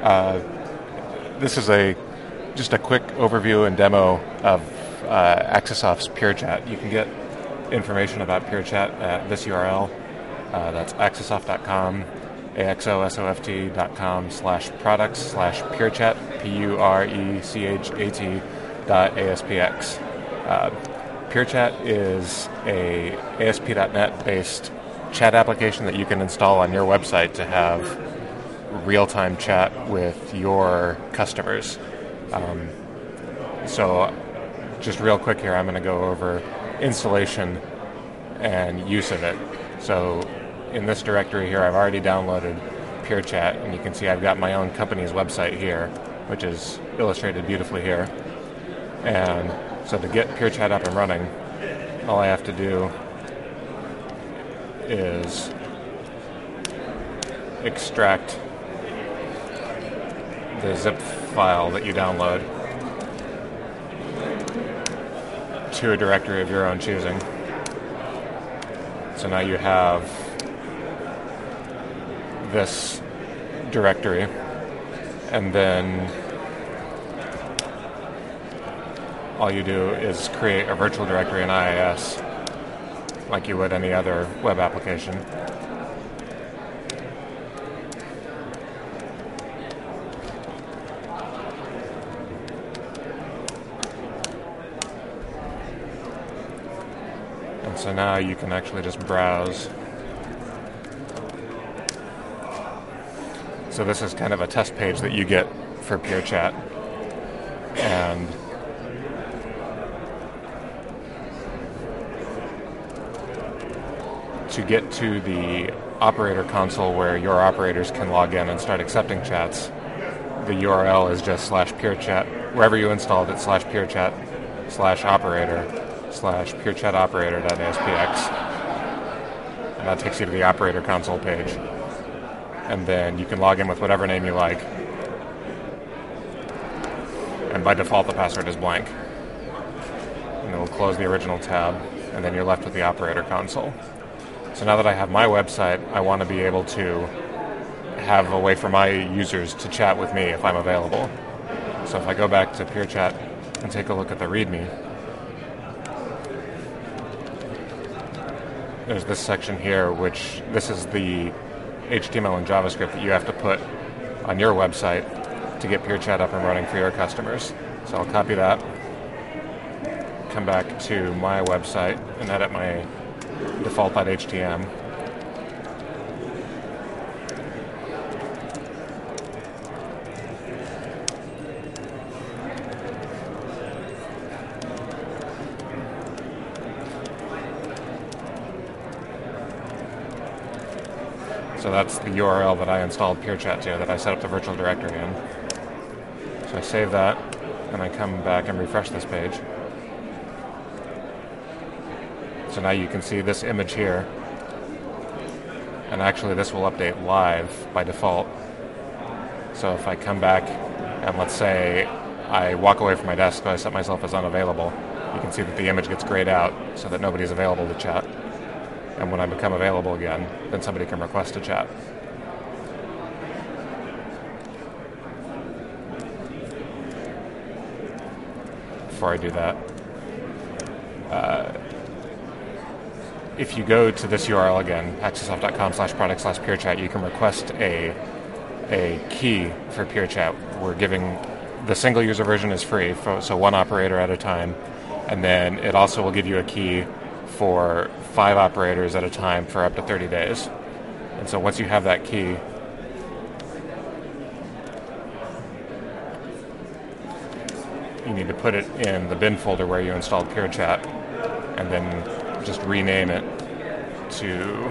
This is just a quick overview and demo of Axisoft's PureChat. You can get information about PureChat at this URL. That's axisoft.com, axosoft.com/products/PureChat, PureChat.aspx. PureChat is a ASP.NET based chat application that you can install on your website to have real-time chat with your customers. So just real quick here, I'm going to go over installation and use of it. So in this directory here, I've already downloaded PureChat, and you can see I've got my own company's website here, which is illustrated beautifully here. And so to get PureChat up and running, all I have to do is extract the zip file that you download to a directory of your own choosing. So now you have this directory, and then all you do is create a virtual directory in IIS like you would any other web application. And so now you can actually just browse. So this is kind of a test page that you get for PureChat. And to get to the operator console where your operators can log in and start accepting chats, the URL is just /PureChat. Wherever you installed it, /PureChat /operator/PureChatOperator.aspx. And that takes you to the operator console page. And then you can log in with whatever name you like. And by default, the password is blank. And it will close the original tab, and then you're left with the operator console. So now that I have my website, I want to be able to have a way for my users to chat with me if I'm available. So if I go back to PureChat and take a look at the README, there's this section here, which this is the HTML and JavaScript that you have to put on your website to get PureChat up and running for your customers. So I'll copy that, come back to my website, and edit my default.htm. So that's the URL that I installed PureChat to, that I set up the virtual directory in. So I save that, and I come back and refresh this page. So now you can see this image here, and actually this will update live by default. So if I come back and let's say I walk away from my desk, so I set myself as unavailable, you can see that the image gets grayed out so that nobody's available to chat. And when I become available again, then somebody can request a chat. Before I do that, if you go to this URL again, axisoft.com/product/PureChat, you can request a key for PureChat. We're giving the single user version is free, so one operator at a time, and then it also will give you a key for 5 operators at a time for up to 30 days. And so once you have that key, you need to put it in the bin folder where you installed PureChat, and then just rename it to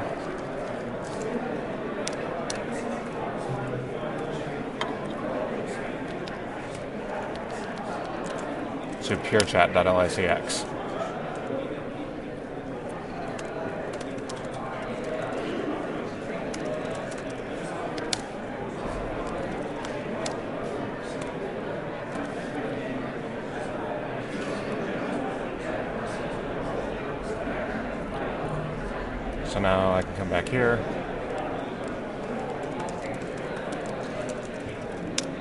PureChat.licx. So now I can come back here.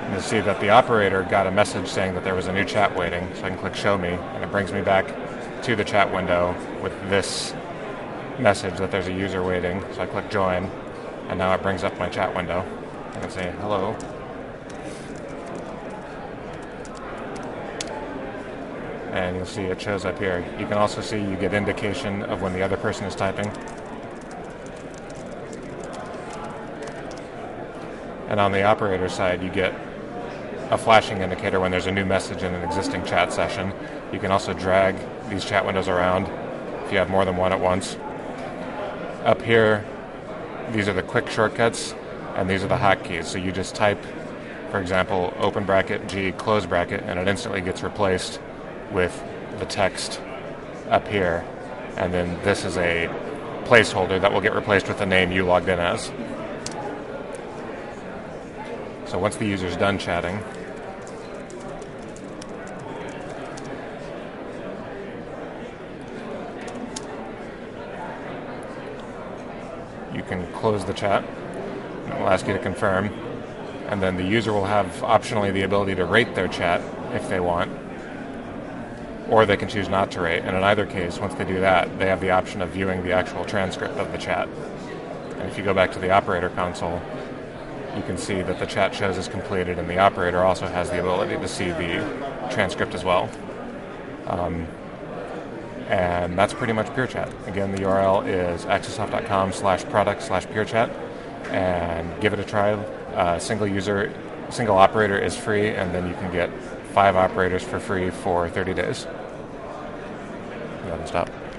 you'll see that the operator got a message saying that there was a new chat waiting, so I can click Show Me, and it brings me back to the chat window with this message that there's a user waiting. So I click Join, and now it brings up my chat window. I can say hello. And you'll see it shows up here. You can also see you get indication of when the other person is typing. And on the operator side, you get a flashing indicator when there's a new message in an existing chat session. You can also drag these chat windows around if you have more than one at once. Up here, these are the quick shortcuts, and these are the hotkeys. So you just type, for example, open bracket, G, close bracket, and it instantly gets replaced with the text up here. And then this is a placeholder that will get replaced with the name you logged in as. So once the user's done chatting, you can close the chat, and it will ask you to confirm, and then the user will have optionally the ability to rate their chat if they want, or they can choose not to rate. And in either case, once they do that, they have the option of viewing the actual transcript of the chat. And if you go back to the operator console, you can see that the chat shows is completed, and the operator also has the ability to see the transcript as well. And that's pretty much PureChat. Again, the URL is accessoft.com/product/PureChat, and give it a try. Single operator is free, and then you can get 5 operators for free for 30 days. Go ahead and stop.